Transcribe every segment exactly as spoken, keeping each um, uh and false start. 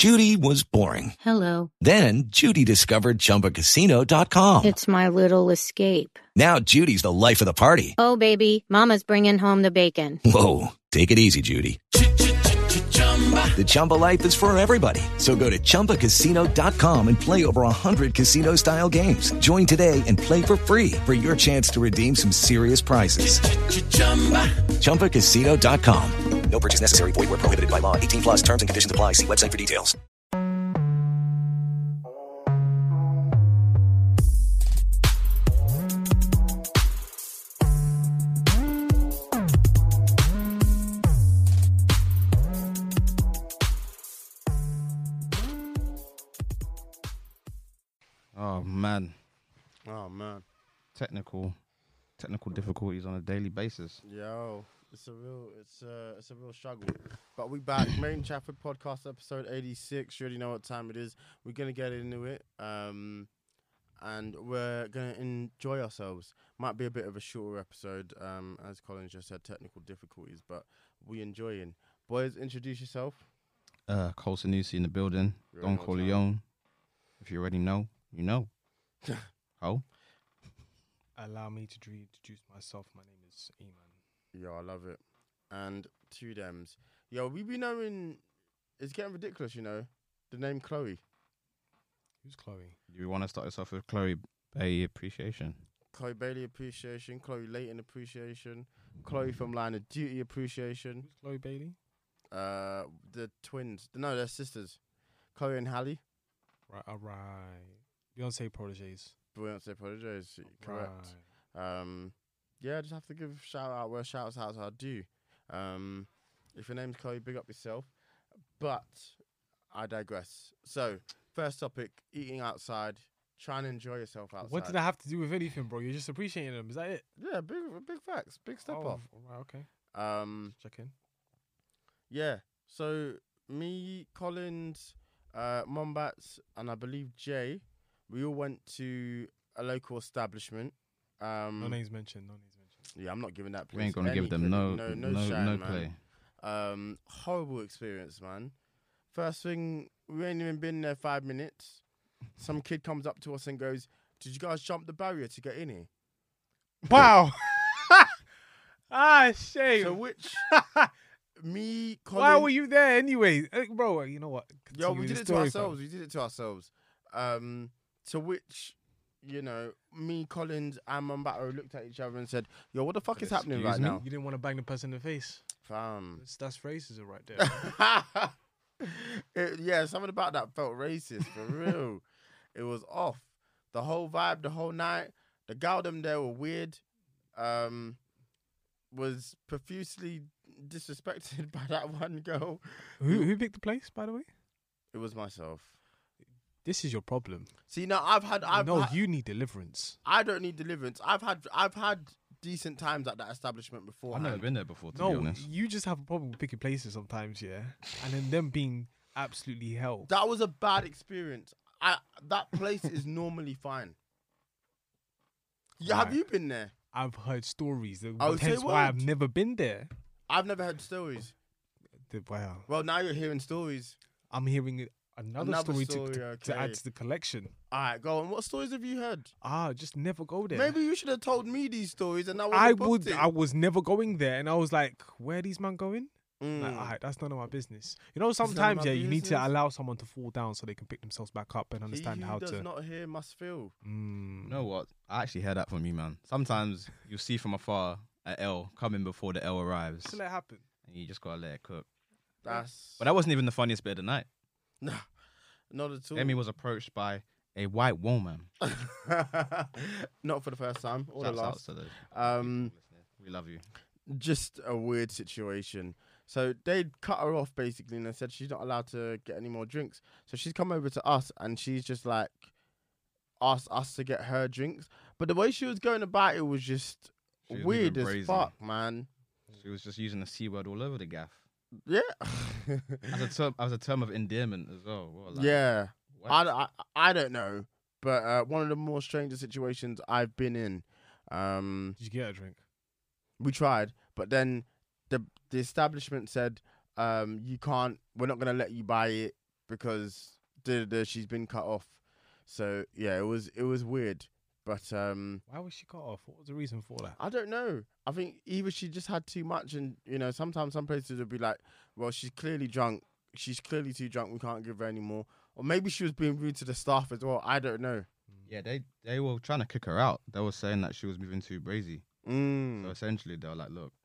Judy was boring. Hello. Then Judy discovered Chumba Casino dot com. It's my little escape. Now Judy's the life of the party. Oh, baby, mama's bringing home the bacon. Whoa, take it easy, Judy. The Chumba life is for everybody. So go to Chumba Casino dot com and play over one hundred casino-style games. Join today and play for free for your chance to redeem some serious prizes. Chumba Casino dot com. No purchase necessary. Void where prohibited by law. eighteen plus terms and conditions apply. See website for details. Oh man. Oh man. Technical technical difficulties on a daily basis. Yo, it's a real it's a it's a real struggle. But we back. Main Trafford podcast episode eighty-six. You already know what time it is. We're gonna get into it. Um and we're gonna enjoy ourselves. Might be a bit of a shorter episode, um, as Colin just said, technical difficulties, but we enjoying. Boys, introduce yourself. Uh Cole Sanusi in the building. You're Don in on Corleone. If you already know, you know. Oh. Allow me to introduce myself. My name is Eman. Yo, I love it. And two Dems. Yo, we be knowing it's getting ridiculous, you know. The name Chloe. Who's Chloe? Do you want to start us off with Chloe Bay appreciation? Chloe Bailey appreciation, Chloe Layton appreciation, Chloe from Line of Duty appreciation. Who's Chloe Bailey? Uh, the twins. No, they're sisters. Chloe and Halle. Right, all right. Beyonce proteges. Beyonce proteges, correct. Right. Um, yeah, just have to give a shout out where shouts out are due. Um, if your name's Chloe, big up yourself. But I digress. So, first topic, eating outside. Try and enjoy yourself outside. What did that have to do with anything, bro? You're just appreciating them. Is that it? Yeah, big big facts. Big step oh, off. Right, okay. Um, Check in. Yeah. So, me, Collins, uh, Mombats, and I believe Jay, we all went to a local establishment. Um, No names mentioned. No names mentioned. Yeah, I'm not giving that place We ain't gonna any give them credit. no no, no no, shine, no man. play. Um, horrible experience, man. First thing, we ain't even been there five minutes. Some kid comes up to us and goes, "Did you guys jump the barrier to get in here?" Wow. ah, shame. So which, me, Colin, Why were you there anyway? Uh, bro, you know what? Yo, Continue we the did it to story, ourselves. fam. We did it to ourselves. Um, to which, you know, me, Collins, and Mambato looked at each other and said, "Yo, what the fuck is happening Excuse right me? now, You didn't want to bang the person in the face. fam?" That's, that's racism right there. It- yeah, something about that felt racist for real. It was off. The whole vibe, the whole night. The gal them there were weird. Um, was profusely disrespected by that one girl. who who picked the place, by the way? It was myself. This is your problem. See, now I've had, I've no, had, you need deliverance. I don't need deliverance. I've had, I've had decent times at that establishment before. I've never been there before, to be No, honest. you just have a problem with picking places sometimes, yeah? And then them being absolutely hell. That was a bad experience. I that place is normally fine. Yeah, have Right. you been there? I've heard stories. that- Oh, say hence why I've what? never been there. I've never heard stories. The- Wow. Well, now you're hearing stories. I'm hearing another, Another story, story, to, to, okay. to add to the collection. All right, go on. What stories have you heard? Ah, just never go there. Maybe you should have told me these stories, and I would. I have booked would. it. I was never going there, and I was like, "Where are these man going?" Mm. Like, all right, that's none of my business. You know, none of sometimes my yeah, you need to business. allow someone to fall down so they can pick themselves back up and He understand who how does to. not hear must feel. Mm. You know what? I actually heard that from you, man. Sometimes you see from afar a L coming before the L arrives, Just let it happen. and you just gotta let it cook. That's But that wasn't even the funniest bit of the night. no, not at all. Amy was approached by a white woman. Not for the first time or Shouts the out last. to the Um, we love you. just a weird situation. So they cut her off basically, and they said she's not allowed to get any more drinks. So she's come over to us, and she's just like asked us to get her drinks. But the way she was going about it was just She was weird moving as brazy. fuck, man. She was just using the C word all over the gaff. Yeah, As a term, as a term of endearment as well. What, like, yeah. what? I, I, I don't know, but uh, one of the more stranger situations I've been in. Um, Did you get a drink? we tried, but then the the establishment said, um, you can't. We're not gonna let you buy it. because the, the, she's been cut off. So yeah, it was it was weird. But um, Why was she cut off? What was the reason for that? I don't know. I think either she just had too much, and you know, sometimes some places would be like, well, she's clearly drunk. She's clearly too drunk. We can't give her any more. Or maybe she was being rude to the staff as well. I don't know. Yeah, they they were trying to kick her out. They were saying that she was moving too brazy. Mm. So essentially, they were like, look,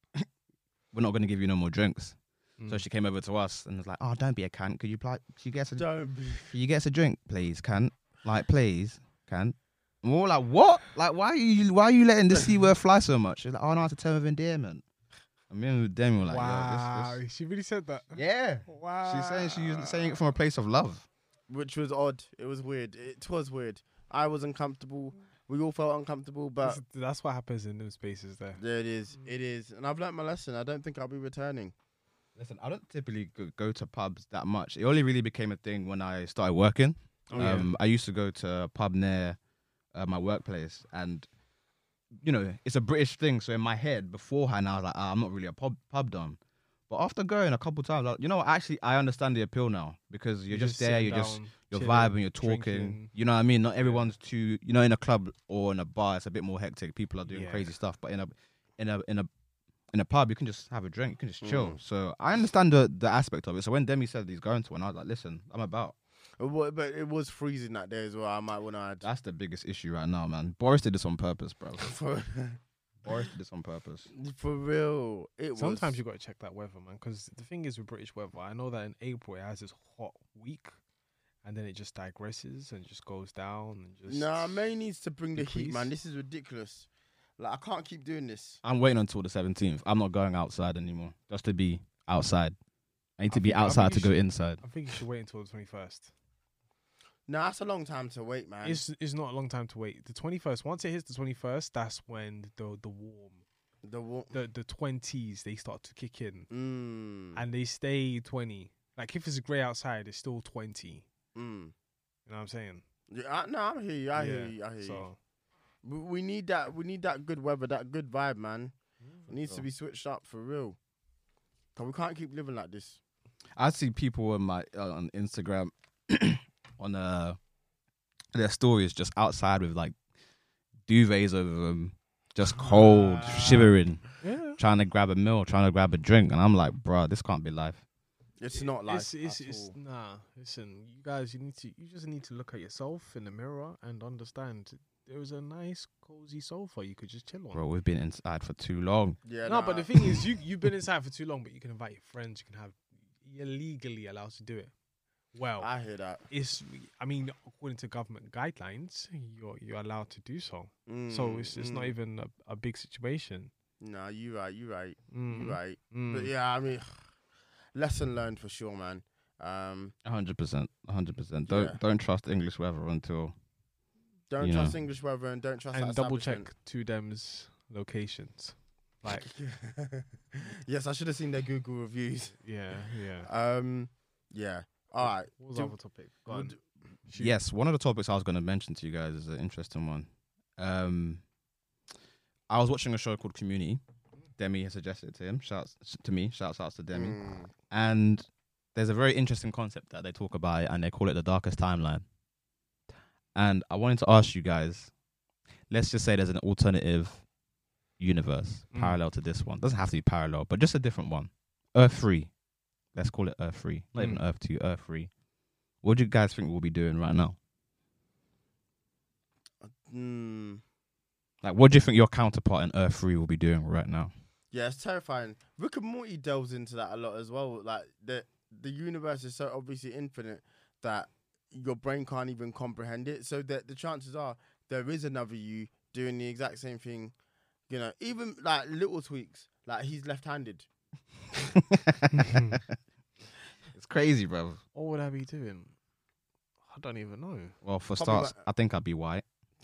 we're not going to give you no more drinks. Mm. So she came over to us and was like, oh, don't be a cunt. Could you, pl- she gets a, Don't be. Can you get us a drink, please, cunt? Like, please, cunt. And we're all like, what? Like, why are you why are you letting the C word fly so much? She's like, oh, no, it's a term of endearment. And me and Demi were like, wow, yo, this, this. she really said that. Yeah. Wow. She's saying she's saying it from a place of love. Which was odd. It was weird. It was weird. I was uncomfortable. We all felt uncomfortable, but That's, that's what happens in those spaces there. there it is. It is. And I've learnt my lesson. I don't think I'll be returning. Listen, I don't typically go, go to pubs that much. It only really became a thing when I started working. Oh, yeah. um, I used to go to a pub near uh, my workplace, and you know, it's a British thing. So in my head beforehand, I was like, ah, I'm not really a pub pub dom. But after going a couple times, like, you know, actually, I understand the appeal now because you're, You're just, just there, sitting you're just down, you're chilling, vibing, you're talking. drinking. You know what I mean? Not everyone's too, you know, in a club or in a bar, it's a bit more hectic. People are doing Yeah. crazy stuff, but in a in a in a in a pub, you can just have a drink, you can just chill. Mm. So I understand the the aspect of it. So when Demi said he's going to one, I was like, listen, I'm about. It wa- But it was freezing that day as well. I might want to add. That's the biggest issue right now, man. Boris did this on purpose, bro. For, Boris did this on purpose. for real. It Sometimes was. you got to check that weather, man. Because the thing is with British weather, I know that in April it has this hot week, and then it just digresses and just goes down and just. Nah, May needs to bring the heat, decrease. man. This is ridiculous. Like, I can't keep doing this. I'm waiting until the seventeenth. I'm not going outside anymore. Just to be outside. I need to I be think- I think outside to you go should- inside. I think you should wait until the twenty-first. Nah, that's a long time to wait, man. It's it's not a long time to wait. The twenty-first. Once it hits the twenty-first, that's when the the warm, the wa- the the twenties they start to kick in, mm, and they stay twenty. Like if it's grey outside, it's still twenty. mm. You know what I'm saying? Yeah, I, no, I hear you. I hear Yeah, you. I hear you. so We, we need that. We need that good weather, that good vibe, man. It needs to sure. be switched up for real. Cause we can't keep living like this. I see people on my uh, on Instagram on uh their stories just outside with like duvets over them, just cold, Ah. shivering, yeah. trying to grab a meal, trying to grab a drink, and I'm like, bruh, this can't be life. It's not like it's, it's, at it's all. nah. Listen, you guys, you need to, you just need to look at yourself in the mirror and understand there is a nice, cozy sofa you could just chill on. Bro, we've been inside for too long. Yeah, no, nah. but the thing is, you you've been inside for too long, but you can invite your friends. You can have, you're legally allowed to do it. Well, I hear that. it's, I mean, according to government guidelines, you're you're allowed to do so. Mm, So it's it's not mm. even a, a big situation. Nah, you right. You right. Mm. You right. Mm. But yeah, I mean, lesson learned for sure, man. Um, A hundred percent, a hundred percent. Don't Yeah. don't trust English weather until don't You trust know. English weather and don't trust And that double check establishment. two them's locations. Like, Yes, I should have seen their Google reviews. yeah, yeah. Um, yeah. All right. What was Do- the other topic? Go on. Would- Shoot. yes, one of the topics I was going to mention to you guys is an interesting one. Um, I was watching a show called Community. Demi has suggested it to him. Shouts to me. Shouts outs to Demi. Mm. And there's a very interesting concept that they talk about, and they call it the darkest timeline. And I wanted to ask you guys, let's just say there's an alternative universe Mm. parallel to this one. Doesn't have to be parallel, but just a different one. Earth three. Let's call it Earth three. Not even Mm. Earth two, Earth three. What do you guys think we'll be doing right now? Mm. Like, what do you think your counterpart in Earth three will be doing right now? Yeah, it's terrifying. Rick and Morty delves into that a lot as well. Like the the universe is so obviously infinite that your brain can't even comprehend it. So that the chances are there is another you doing the exact same thing. You know, even like little tweaks. Like he's left-handed. It's crazy, bro. What would I be doing? I don't even know. Well, for Probably starts, like- I think I'd be white.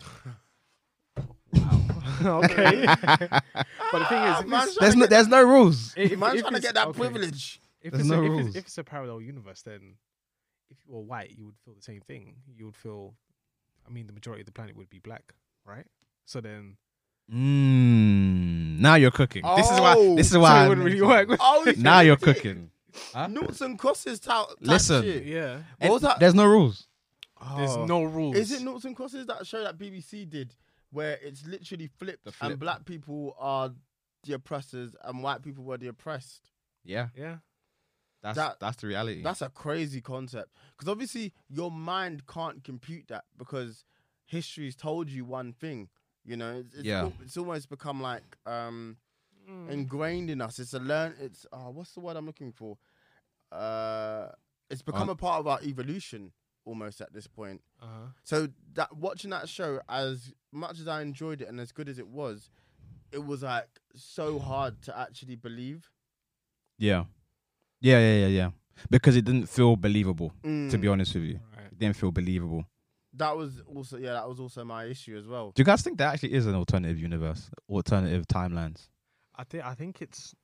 Okay. But the thing is, if man's it's, There's no, there's no rules. if, Man's if trying to it's- get that okay. privilege. If There's it's, no a, if, rules. it's, if it's a parallel universe, then if you were white, you would feel the same thing. You would feel, I mean, the majority of the planet would be black, right? So then, Mm, now you're cooking. This is why. Oh, This is so why. it I wouldn't really mentioned work. Oh, it. Now you're cooking. Huh? Noughts and crosses type, type Listen. shit. Yeah. What was that? There's no rules. There's Oh. no rules. Is it Noughts and Crosses, that show that B B C did, where it's literally flipped, The flip. and black people are the oppressors and white people were the oppressed? Yeah, Yeah. that's That- that's the reality. That's a crazy concept, because obviously your mind can't compute that, because history's told you one thing. You know, it's, it's, Yeah. al- it's almost become like um, Mm. ingrained in us. It's a learn. It's oh, what's the word I'm looking for? Uh, it's become Uh, a part of our evolution almost at this point. Uh-huh. So that watching that show, as much as I enjoyed it and as good as it was, it was like so hard to actually believe. yeah, yeah, yeah, yeah, yeah. Because it didn't feel believable. To be Mm. honest with you, Right. it didn't feel believable. That was also yeah, that was also my issue as well. Do you guys think there actually is an alternative universe, alternative timelines? I think I think it's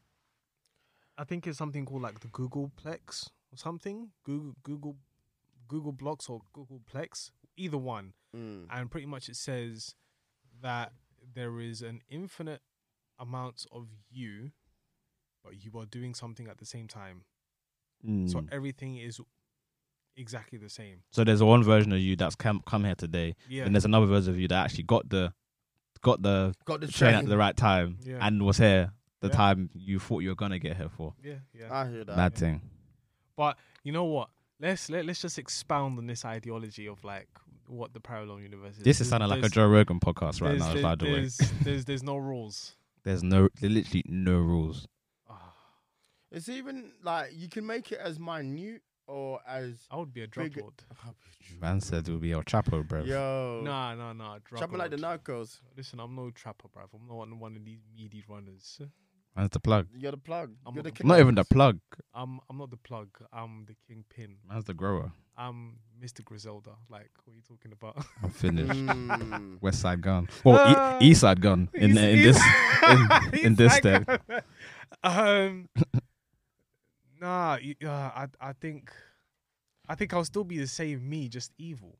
I think it's something called like the Googleplex or something. Google Google Google Blocks or Googleplex, either one. Mm. And pretty much it says that there is an infinite amount of you, but you are doing something at the same time. So Mm. everything is exactly the same. So there's one version of you that's come come here today, Yeah. and there's another version of you that actually got the got the Got the train train. at the right time Yeah. and was here the Yeah. time you thought you were gonna get here for. Yeah, yeah. I hear that. Mad thing. But you know what? Let's let, let's just expound on this ideology of like what the parallel universe is. This is There's- sounding like a there's- Joe Rogan podcast right there's- now. there's- By the way, there's, there's there's no rules. there's no, there's literally no rules. Ah, It's even like you can make it as minute or as I would be a drug Big- lord. Man said it would be El Chapo, bro. yo, Nah, nah, nah. Drug chopping like the lord. narcos. Listen, I'm no trapper, bruv. I'm not one of these meaty runners. Man's the plug. You're the plug. I'm You're the not- kid. Not even the plug. I'm I'm not the plug. I'm the kingpin. Man's the grower. I'm Mister Griselda. Like, what are you talking about? I'm finished. Mm. West Side Gun. Well, Uh, e- East Side Gun in He's- in he's- this in, in he's this like- step. um, nah, y- uh, I I think I think I'll still be the same me, just evil.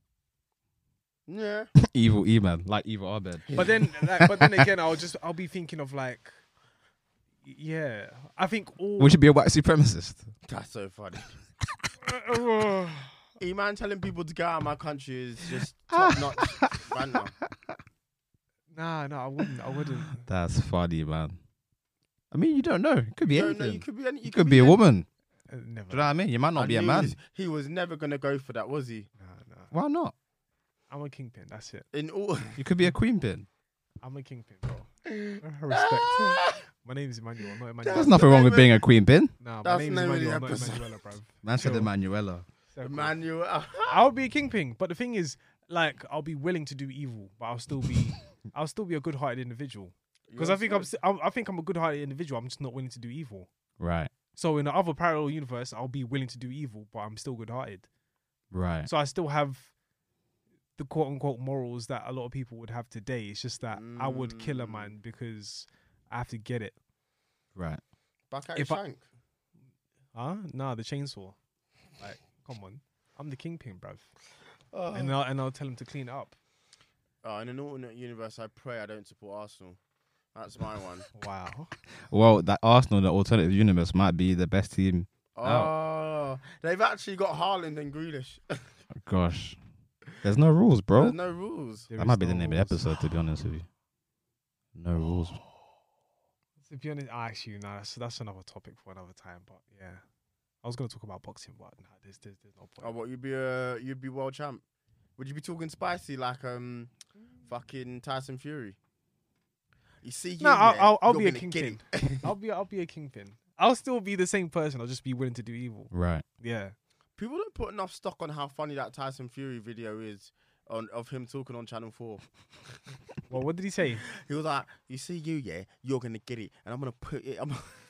Yeah. Evil E man, like Evil Abed. But then, like, but then again, I'll just I'll be thinking of like, y- yeah, I think all. We should be a white supremacist. That's so funny. Uh, E man telling people to get out of my country is just top notch banter. nah, no, I wouldn't. I wouldn't. That's funny, man. I mean, you don't know. It could be You don't anything. know, you could be any. You You could be a any- woman. Uh, never. Do you know what I mean? You might not I be a knew man. He was, he was never gonna go for that, was he? Nah, nah. Why not? I'm a kingpin. That's it. In all. You could be a queen pin. I'm a kingpin, bro. Respect. My name is Emmanuel, not Emmanuel. There's That's nothing the wrong with name being a queen pin. Nah, my That's name is the name of the Emmanuel, not episode. Emanuela, bro. Man said Chill. Emanuela. Emmanuel. I'll be a kingpin, but the thing is, like, I'll be willing to do evil, but I'll still be, I'll still be a good-hearted individual. Because I think I'm, si- I'm, I think I'm a good-hearted individual. I'm just not willing to do evil. Right. So in the other parallel universe, I'll be willing to do evil, but I'm still good-hearted. Right. So I still have the quote-unquote morals that a lot of people would have today. It's just that I would kill a Mm. man because I have to get it. Right. Back at If your I- shank. Huh? Nah, the chainsaw. Like, come on. I'm the kingpin, bruv. Oh. And I'll, and I'll tell him to clean it up. Oh, in an alternate universe, I pray I don't support Arsenal. That's my one. Wow. Well, that Arsenal, the alternative universe, might be the best team. Oh, they've actually got Haaland and Grealish. Gosh. There's no rules, bro. There's no rules. There That is might be the no name of the rules. episode, to be honest with you. No rules. To be honest, ah, actually, no, that's, that's another topic for another time. But yeah, I was gonna talk about boxing, but nah, there's there's, there's no point. Oh, what you'd be a you'd be world champ? Would you be talking spicy like um, fucking Tyson Fury? You see, you, No, I'll, yeah, I'll, I'll you're be a gonna get kingpin. it. I'll be I'll be a kingpin. I'll still be the same person. I'll just be willing to do evil. Right. Yeah. People don't put enough stock on how funny that Tyson Fury video is on of him talking on Channel Four. Well, what did he say? He was like, "You see, you yeah, you're gonna get it, and I'm gonna put it." I'm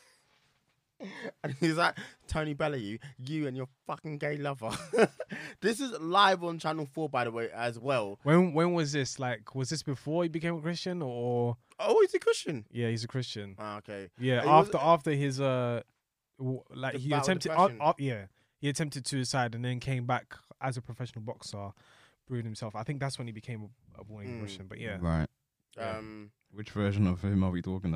and he's like, "Tony Bellew, you and your fucking gay lover." This is live on Channel Four, by the way, as well. When when was this? Like, was this before he became a Christian, or Oh, he's a Christian. yeah, he's a Christian. Ah, okay. Yeah, He was- after after his uh, w- like The he bout of attempted, uh, depression. uh, yeah, he attempted suicide and then came back as a professional boxer, proving himself. I think that's when he became a, a born Mm. Christian. But yeah, Right. Yeah. Um, Which version of him are we talking about?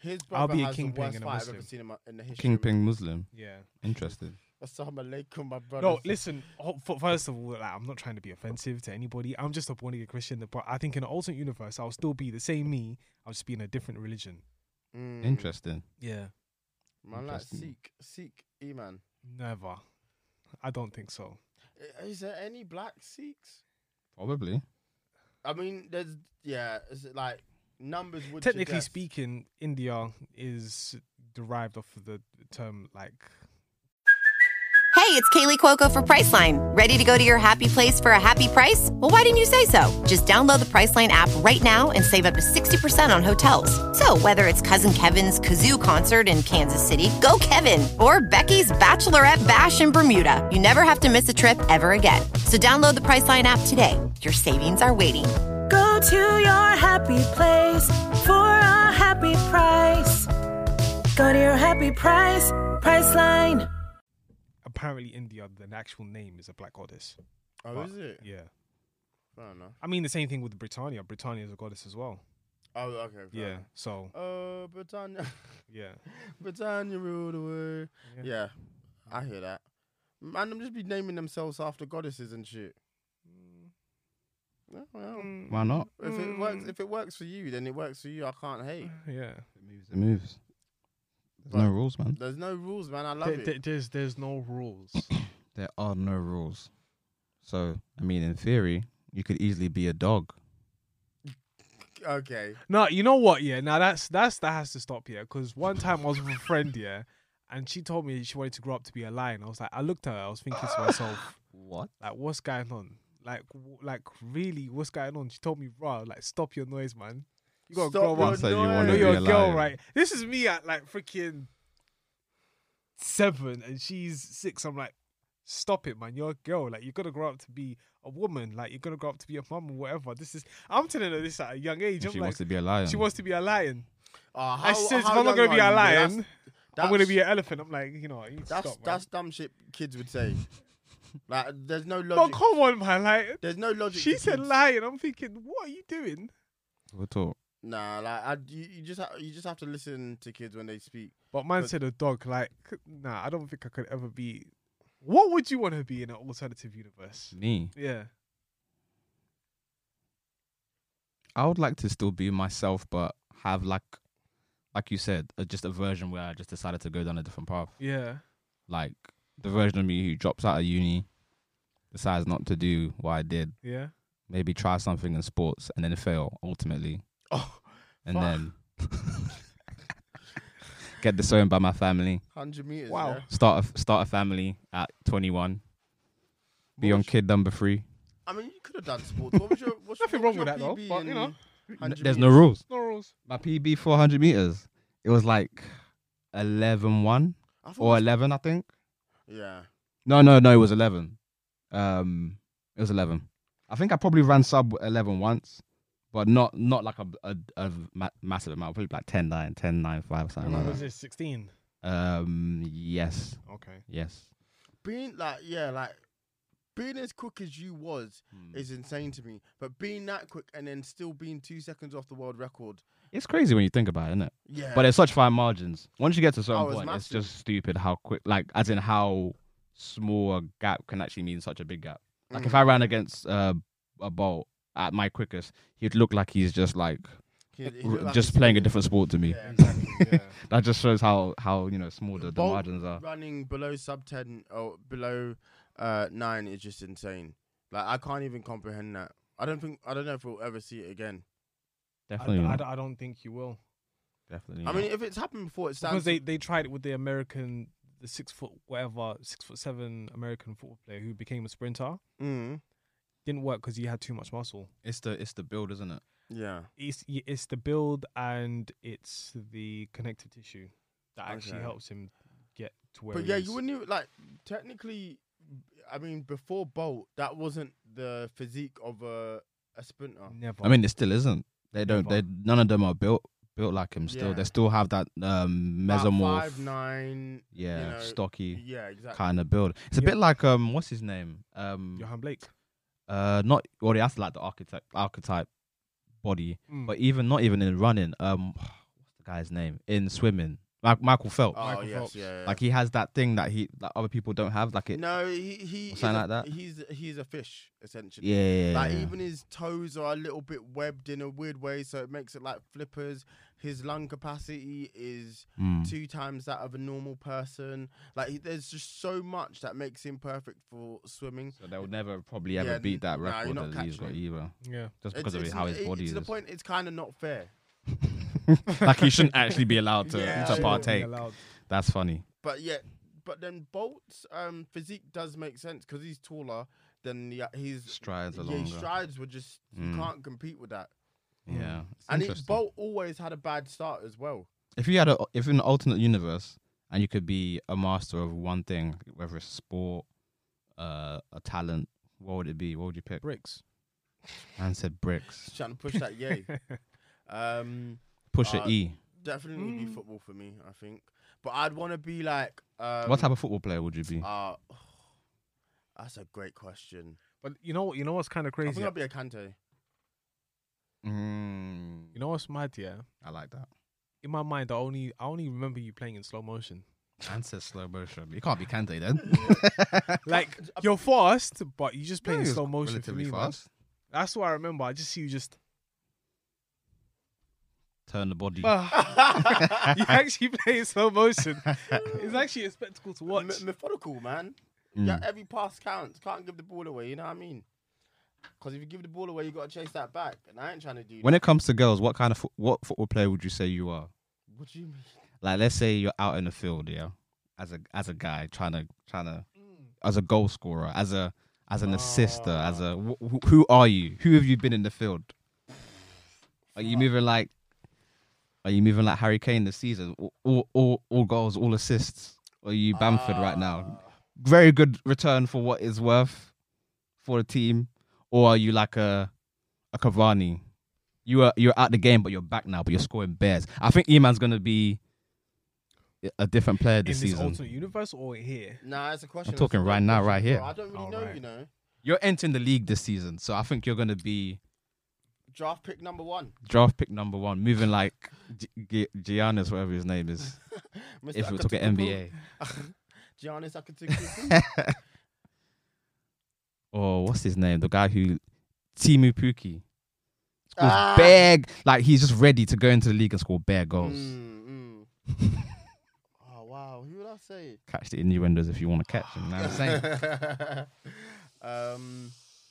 His I'll brother be a has kingpin the worst and a fight I've Muslim. ever seen in, my, in the history. Kingpin Muslim. Yeah. Interesting. Assalamu alaikum, my brother. No, listen. ho- f- First of all, like, I'm not trying to be offensive to anybody. I'm just a born again Christian. But I think in an alternate universe, I'll still be the same me. I'll just be in a different religion. Mm. Interesting. Yeah. Man, like Interesting. Sikh, Sikh, Iman. Never. I don't think so. I- Is there any black Sikhs? Probably. I mean, there's yeah. Is it like numbers would Technically suggest- speaking, India is derived off of the term like. Hey, it's Kaylee Cuoco for Priceline. Ready to go to your happy place for a happy price? Well, why didn't you say so? Just download the Priceline app right now and save up to sixty percent on hotels. So whether it's Cousin Kevin's Kazoo concert in Kansas City, go Kevin, or Becky's Bachelorette Bash in Bermuda, you never have to miss a trip ever again. So download the Priceline app today. Your savings are waiting. Go to your happy place for a happy price. Go to your happy price, Priceline. Apparently, India, the actual name is a black goddess. Oh, But- is it? Yeah. Fair enough. I mean, the same thing with Britannia. Britannia is a goddess as well. Oh, okay. fair Yeah. enough. So, Oh, Britannia, yeah. Britannia rule the world. Yeah. Yeah, I hear that. Man, them just be naming themselves after goddesses and shit. Yeah, well, Mm, Why not? if it works, if it works for you, then it works for you. I can't hate. yeah. It moves. It moves. There's But- no rules, man. There's no rules, man. I love There- it. there- there's there's no rules. There are no rules. So, I mean, in theory, you could easily be a dog. Okay. No, you know what? Yeah, now that's that's that has to stop here. Because one time I was with a friend, yeah, and she told me she wanted to grow up to be a lion. I was like, I looked at her, I was thinking to myself, What? like, what's going on? Like, w- like really, what's going on? She told me, bro, like, stop your noise, man. You gotta Stop grow your up. So you noise. want I know to be you're a a girl, lion. right? This is me at like freaking seven, and she's six. I'm like, stop it, man. You're a girl. Like, you're gonna grow up to be a woman. Like, you're gonna grow up to be a mum or whatever. This is. I'm telling her this at a young age. I'm She like, wants to be a lion. she wants to be a lion. Uh, I said, if I'm not gonna be a lion, I'm gonna be an elephant. I'm like, you know, you need to That's stop, man. that's dumb shit kids would say. Like, there's no Oh, logic. come on, man. Like, There's no logic. she to said kids. lion. I'm thinking, what are you doing? We'll talk. Nah, like I, you, you just ha- you just have to listen to kids when they speak. But man But- said a dog. Like, nah, I don't think I could ever be. What would you want to be in an alternative universe? Me. Yeah. I would like to still be myself, but have like, like you said, uh, just a version where I just decided to go down a different path. Yeah. Like the version of me who drops out of uni, decides not to do what I did, Yeah. maybe try something in sports and then fail ultimately, Oh, and fuck. then get disowned by my family. hundred meters. Wow. Yeah? Start a, start a family at twenty-one. Be What on was- kid number three. I mean, you could have done sports. What was your? What's Nothing what wrong was with your that, though, P B but, you in know. N- one hundred There's no meters? rules. No rules. My P B four hundred meters. It was like eleven one I thought or it was- eleven, I think. Yeah. No, no, no. It was eleven. Um, it was eleven. I think I probably ran sub eleven once, but not not like a a, a ma- massive amount. Probably like ten nine, ten nine five, something What like was that. this? sixteen. Um, yes, Okay. yes. Being like, yeah, like being as quick as you was Hmm. is insane to me. But being that quick and then still being two seconds off the world record, It's crazy when you think about it, isn't it? yeah. But it's such fine margins. Once you get to a certain Oh, it's point, it's massive. just stupid how quick, like, as in how small a gap can actually mean such a big gap. Like, if Mhm. I ran against uh, a Bolt at my quickest, he'd look like he's just like He- he r- looked like just he's playing a spinning. different sport to me. Yeah. Exactly. Yeah. That just shows how how you know small the, the Bolt margins are. running below sub ten or below uh, nine is just insane. Like I can't even comprehend that. I don't think I don't know if we'll ever see it again. I, Definitely, I, not. I don't think you will. Definitely. I not. mean, if it's happened before, it stands. Because they, they tried it with the American, the six foot, whatever, six foot seven American football player who became a sprinter. Mm, Didn't work because he had too much muscle. it's the it's the build, isn't it? yeah. It's it's the build and it's the connective tissue that actually Okay. helps him get to where. But he yeah, is. you wouldn't even like technically. I mean, before Bolt, that wasn't the physique of a a sprinter. Never. I mean, it still isn't. They don't. Never. They none of them are built built like him. Still, Yeah. they still have that um About mesomorph, five nine. yeah, you know, stocky Yeah, exactly. kind of build. It's a Yeah. bit like um, what's his name? Um, Johan Blake. uh, not well, he has like the archetype archetype body, Mm. but even not even in running. Um, what's the guy's name in swimming? Ma- Michael Phelps. Oh Michael yes, Phelps. yeah, yeah. Like he has that thing that he that other people don't have. Like it. no, he he Or is something a- like that? He's he's a fish essentially. Yeah. yeah, yeah, Like yeah. even his toes are a little bit webbed in a weird way, so it makes it like flippers. His lung capacity is Mm. two times that of a normal person. Like he, there's just so much that makes him perfect for swimming. So they'll never probably ever Yeah, beat that nah, you're record not that he's got catching either. Yeah. Just because It's- of how it's- his it- body to is. the point, it's kind of not fair. Like he shouldn't actually be allowed to, Yeah, to yeah. partake. Allowed. That's funny. But yeah, but then Bolt's um, physique does make sense because he's taller than the, his Strides are yeah, longer. his strides were just you Mm. can't compete with that. Yeah. It's And it, interesting. Bolt always had a bad start as well. If you had a, if in an alternate universe and you could be a master of one thing, whether it's sport, uh, a talent, what would it be? What would you pick? Bricks. Man said bricks. Just trying to push that yay. Um, Push Uh, a E. definitely be Mm. football for me, I think. But I'd want to be like. Um, What type of football player would you be? Uh, that's a great question. But you know, you know what's kind of I crazy. think I'd be a Kante. Mm, You know what's mad? Yeah. I like that. In my mind, I only I only remember you playing in slow motion. Man said slow motion. You can't be Kante then. Like you're fast, but you just play Yeah, in he was slow motion for relatively me, man. fast. That's what I remember. I just see you just. Turn the body. you actually play in slow motion. It's actually a spectacle to watch. M- methodical, man. Mm. Yeah, every pass counts. Can't give the ball away. You know what I mean? Because if you give the ball away, you got to chase that back. And I ain't trying to do When that. it comes to girls, what kind of fo- what football player would you say you are? What do you mean? Like, let's say you're out in the field, yeah, as a as a guy trying to trying to as a goal scorer, as a as an assister, as a wh- wh- who are you? Who have you been in the field? Are you moving like? Are you moving like Harry Kane this season? All all all, all goals, all assists. Or are you Bamford right now? Very good return for what is worth for the team. Or are you like a a Cavani? You are you're out the game, but you're back now, but you're scoring bears. I think E-Man's gonna be a different player In this this season. alternate universe or here? Nah, it's a question. I'm talking It's a right great now, question, right here. bro. I don't really Oh, know, right. you know. You're entering the league this season, so I think you're gonna be Draft pick number one. draft pick number one, moving like G- G- Giannis, whatever his name is. Mister If we're talking N B A, Giannis Antetokounmpo. or what's his name? The guy who Timu Puki. Scores Ah. big, like he's just ready to go into the league and score bare goals. Mm, mm. Oh, wow. Who would I say? Catch the innuendos if you want to catch him. You know what I'm saying? um,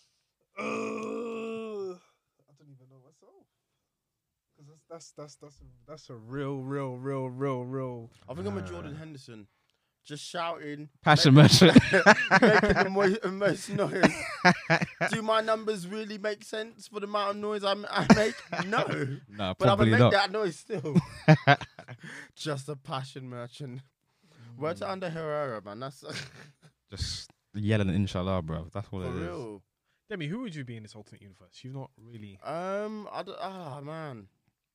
I don't even know myself. Because that's that's that's that's a, that's a real, real, real, real, real. I think I'm a Jordan Henderson. Just shouting. Passion make- merchant. making the mo- most noise. Do my numbers really make sense for the amount of noise I'm, I make? No. No, But I'm probably going to make not. that noise still. Just a passion merchant. Word to Under Herrera, man. That's Just yelling inshallah, bro. That's what for it is. real. Demi, who would you be in this alternate universe? You've not really. Um, I don't, ah, man.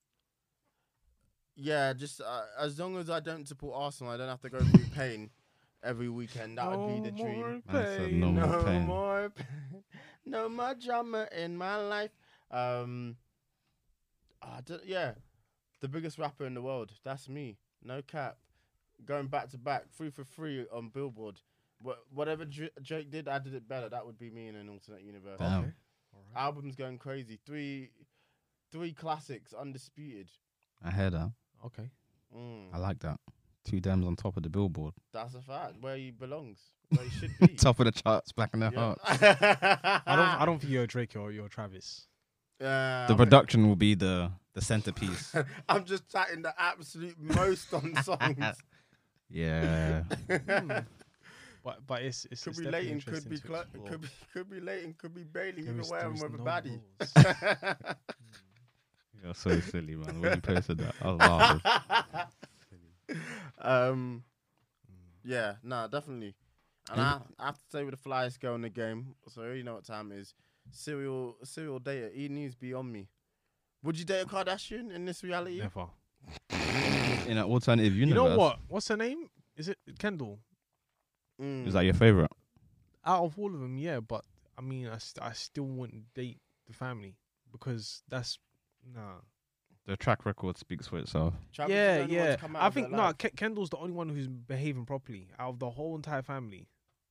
Yeah, just uh, as long as I don't support Arsenal, I don't have to go through pain every weekend. That would be the No dream. more Man said pain. no more No pain. more pain. No more drama in my life. Um, I don't, yeah, the biggest rapper in the world. That's me. No cap. Going back to back, three for three on Billboard. Wha- Whatever Dra- Drake did, I did it better. That would be me in an alternate universe. Damn. Okay. All right. Albums going crazy. Three, three classics, undisputed. I heard that. Okay. Mm, I like that. Two Dems on top of the billboard. that's a fact. Where he belongs. Where he should be. Top of the charts, black in their Yeah. heart. I don't. I don't think you're Drake. You're you're Travis. Yeah, The I'm- production will be the the centerpiece. I'm just chatting the absolute most on songs. Yeah. But but it's it's Could it's be definitely Leighton, could interesting be to Cl- explore. could be could be Leighton, could be Bailey. There Either is- way, there I'm is with a no baddie. rules. You're so silly, man. When you posted that, I was laughing. um, yeah, no, definitely. And I, I have to say, with the flyest girl in the game, so you know what time it is. Serial, serial data. He needs to be on me. Would you date a Kardashian in this reality? Never. In an alternative universe. You know what? What's her name? Is it Kendall? Mm. Is that your favorite? Out of all of them, yeah. But I mean, I, st- I still wouldn't date the family because that's nah. The track record speaks for itself. Travis is yeah, the only one yeah. to come out I of think their no. life. Ke- Kendall's the only one who's behaving properly out of the whole entire family.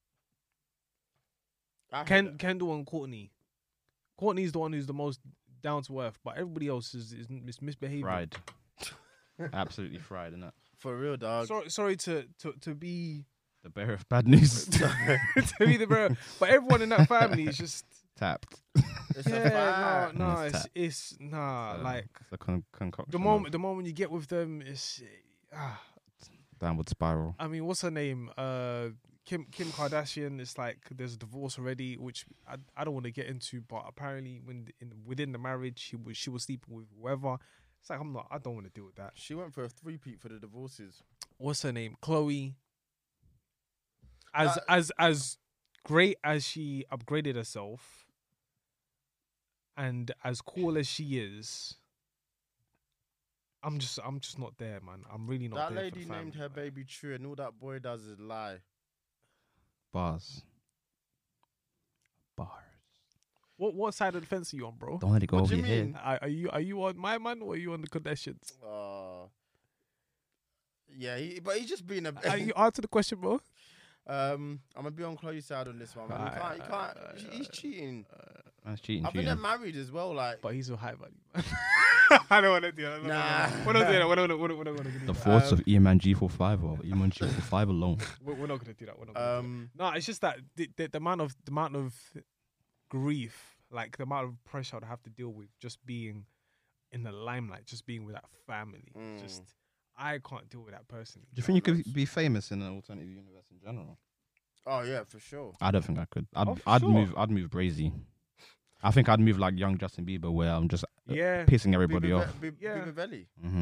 I heard Ken, that. Kendall and Courtney. Courtney's the one who's the most down to earth, but everybody else is is mis- misbehaving. Fried. Absolutely fried, isn't it? For real, dog. Sorry, sorry to, to to be The bearer of bad news. to be the bearer, but everyone in that family is just Tapped. It's a yeah, fact. no, no, It's it's tap. it's nah, So, like it's a con- concoction. the of moment the moment you get with them is, ah, downward spiral. I mean, what's her name? Uh, Kim Kim Kardashian. It's like there's a divorce already, which I, I don't want to get into, but apparently when in, within the marriage, she was she was sleeping with whoever. It's like I'm not. I don't want to deal with that. She went for a three-peat for the divorces. What's her name? Chloe. As Uh, as as great as she upgraded herself, and as cool as she is, I'm just I'm just not there, man. I'm really not That there. lady for the named family, her man. baby True, and all that boy does is lie. Bars. Bars. What what side of the fence are you on, bro? Don't let it go What over do your you head. mean? Are, are you are you on my man or are you on the Kardashians? Uh, yeah, he, but he's just being a. Are you answer the question, bro? um, I'm gonna be on Chloe's side on this one. Man. You Alright, can't, you can't. alright, he- he's cheating. That's cheating. I think they're cheating. married as well. Like, But he's a high value man. I don't want to do that. Nah. We're not doing that. We're not, we're not, we're not going to do The that. thoughts Um, of Eman G forty-five or Eman G forty-five alone. We're, we're not going to do that. We're not gonna do um, that. No, it's just that the, the, the amount of the amount of grief, like the amount of pressure I'd have to deal with just being in the limelight, just being with that family. Mm. Just I can't deal with that personally. Do you think you could be famous in an alternative universe in general? oh yeah, for sure. I don't think I could. I'd Oh, for I'd sure. move I'd move brazy. I think I'd move like young Justin Bieber, where I'm just uh, Yeah. pissing everybody Bibi- off. Bi- Yeah. Bibivelli.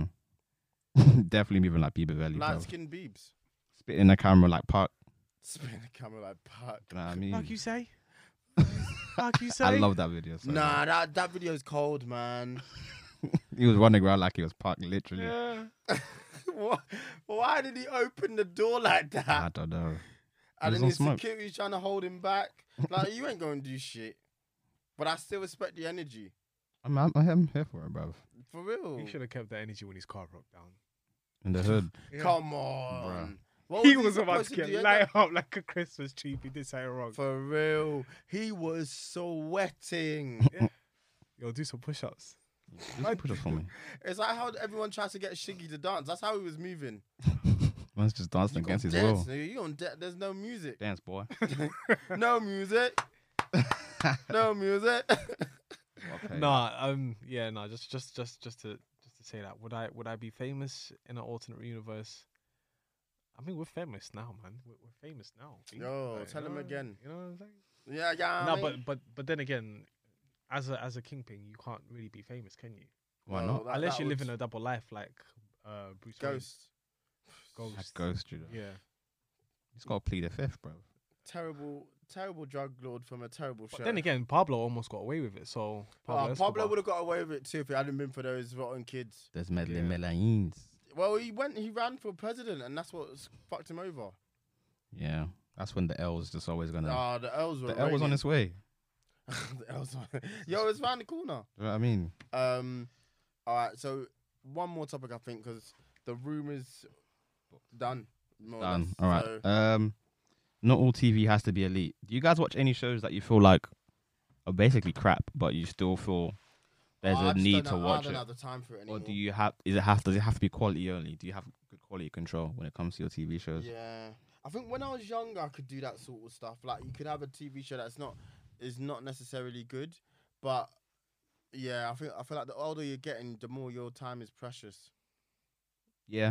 hmm Definitely moving like Bieber Valley. Light bro. skin Biebs. Spitting in the camera like Park. Spin the camera like Park. You know what I mean? Like you say. Like you say. I love that video. So Nah, that that video's cold, man. he was running around like he was Park, literally. Yeah. Why, why did he open the door like that? I don't know. and was then on his smoke. security's trying to hold him back. Like, you ain't going to do shit. But I still respect the energy. I'm, I'm, I'm here for it, bro. For real. He should have kept that energy when his car broke down. In the hood. Come on. What He was about supposed to do? get He ain't light up like a Christmas tree if he did something wrong. got- For real. He was sweating. Yo, do some push-ups. Just put it for me. It's like how everyone tries to get Shiggy to dance. That's how he was moving. Man's just dancing You against gon' his dance, will. nigga. You don't da- There's no music. Dance, boy. No music. No music. Okay. Nah, um, yeah, no, just, just, just, just to, just to say that, would I, would I be famous in an alternate universe? I mean, we're famous now, man. We're, we're famous now. B. Yo, Like, tell you him know, again. You know what I'm saying? Yeah, yeah. I No, mean- but, but, but then again, as a, as a kingpin, you can't really be famous, can you? Why Well, not? that- Unless that you live would- in a double life like uh, Bruce Wayne. Ghost. Ghost. That ghost, you know. Yeah. He's got to plead the fifth, bro. Terrible, terrible drug lord from a terrible But show. then again, Pablo almost got away with it. So Pablo, Oh, Escobar. Pablo would have got away with it too if it hadn't been for those rotten kids. There's medley Yeah. Melaines. Well, he went, he ran for president, and that's what s- fucked him over. Yeah. That's when the L's just always gonna. Ah, the L's were the L was on raining. its way. The L's were- Yo, it's round the corner. You know what I mean? Um, all right. So one more topic, I think, because the rumors done. more or Done. less. All right. So, Um, not all T V has to be elite. Do you guys watch any shows that you feel like are basically crap, but you still feel there's I a just need don't to know- I watch don't it? have the time for it anymore. Or do you have? Is it have? Does it have to be quality only? Do you have good quality control when it comes to your T V shows? Yeah, I think when I was younger, I could do that sort of stuff. Like you could have a T V show that's not is not necessarily good, but yeah, I think I feel like the older you're getting, the more your time is precious. Yeah.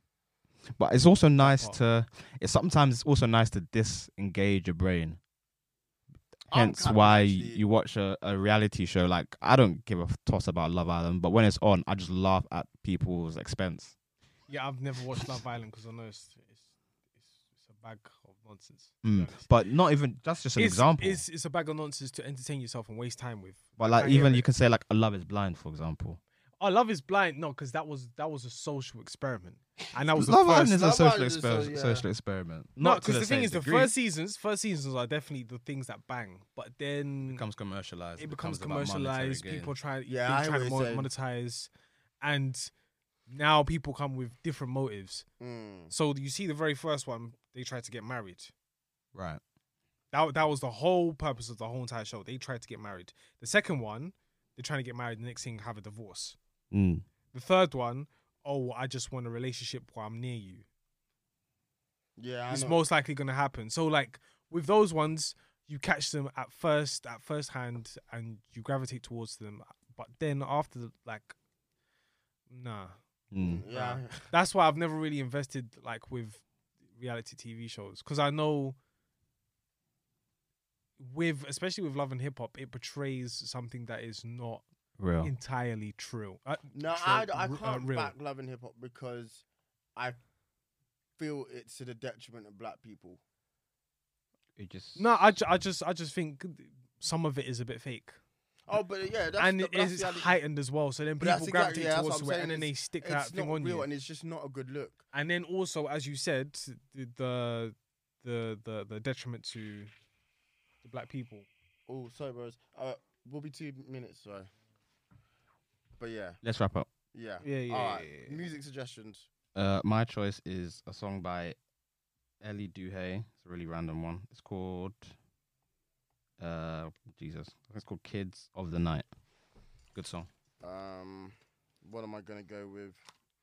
But it's also nice part. to. It's sometimes it's also nice to disengage your brain. I'm Hence kind of why actually- you watch a, a reality show. Like I don't give a toss about Love Island, but when it's on, I just laugh at people's expense. Yeah, I've never watched Love Island because I know it's, it's it's it's a bag of nonsense. to be Mm. honest. But not even. That's just an it's, example. It's it's a bag of nonsense to entertain yourself and waste time with. But I like can't hear even it. you can say like a Love Is Blind, for example. Oh, Love Is Blind. No, because that was that was a social experiment, and that was Love the Island first. is a Love social, Island is exper- so- yeah. social experiment. No, Not to because the, thing same is, the degree. first seasons, first seasons are definitely the things that bang, but then becomes commercialized. it becomes about monetary commercialized. gain. People try, Yeah, they I hear try to what you're mon- saying. monetize, and now people come with different motives. Mm. So you see, the very first one, they tried to get married. Right. That that was the whole purpose of the whole entire show. They tried to get married. The second one, they're trying to get married. The next thing, have a divorce. Mm. The third one, oh, I just want a relationship while I'm near you. Yeah, I It's know. most likely going to happen. So, like, with those ones, you catch them at first, at first hand, and you gravitate towards them. But then after, the, like, nah. Mm. Yeah. That's why I've never really invested, like, with reality T V shows. Because I know, with especially with Love and Hip Hop, it portrays something that is not Real. entirely true. Uh, No, true, I, I r- uh, can't real. back Love and Hip Hop because I feel it's to the detriment of black people. It just No, I, ju- I just I just think some of it is a bit fake. Oh, but yeah, that's and the, it that's is reality. heightened as well. So then But people that's exactly- gravitate yeah, that's towards what I'm it, and saying. then they It's- stick it's that thing not on real, you. and it's just not a good look. And then also, as you said, the the the the, the detriment to the black people. Oh, sorry, bros. Uh, we'll be two minutes, sorry. But yeah, Let's wrap up. yeah, Yeah, yeah, All right, yeah, yeah. music suggestions. Uh, my choice is a song by Ellie Duhay. It's a really random one. It's called uh Jesus. I think it's called Kids of the Night. Good song. Um, what am I gonna go with?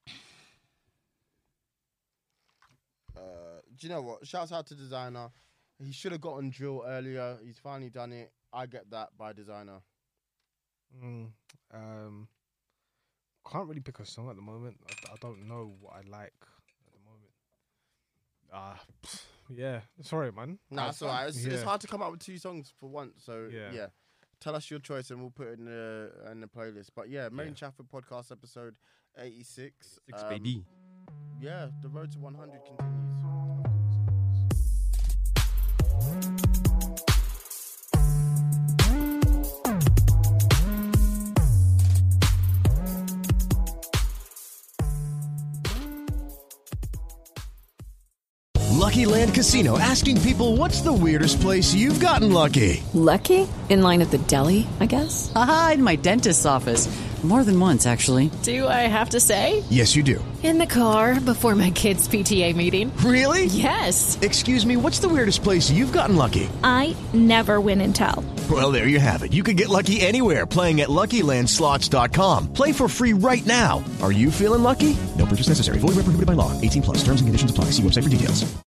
Uh, do you know what? Shouts out to Designer. He should have gotten Drill earlier. He's finally done it. I Get That by Designer. Mm, um, can't really pick a song at the moment. I, I don't know what I like at the moment. Ah, pff, yeah. Sorry, man. Nah, it's alright. It's, it's Yeah. hard to come up with two songs for once. So yeah. Yeah. Tell us your choice and we'll put it in the in the playlist. But yeah, Main Yeah. Chafford podcast episode eighty-six. Six Um, baby. Yeah, the road to one hundred continues. Lucky Land Casino, asking people, what's the weirdest place you've gotten lucky? Lucky? In line at the deli, I guess? Aha, in my dentist's office. More than once, actually. Do I have to say? Yes, you do. In the car before my kids' P T A meeting. Really? Yes. Excuse me, what's the weirdest place you've gotten lucky? I never win and tell. Well, there you have it. You can get lucky anywhere, playing at Lucky Land Slots dot com. Play for free right now. Are you feeling lucky? No purchase necessary. Void where prohibited by law. eighteen plus. Terms and conditions apply. See website for details.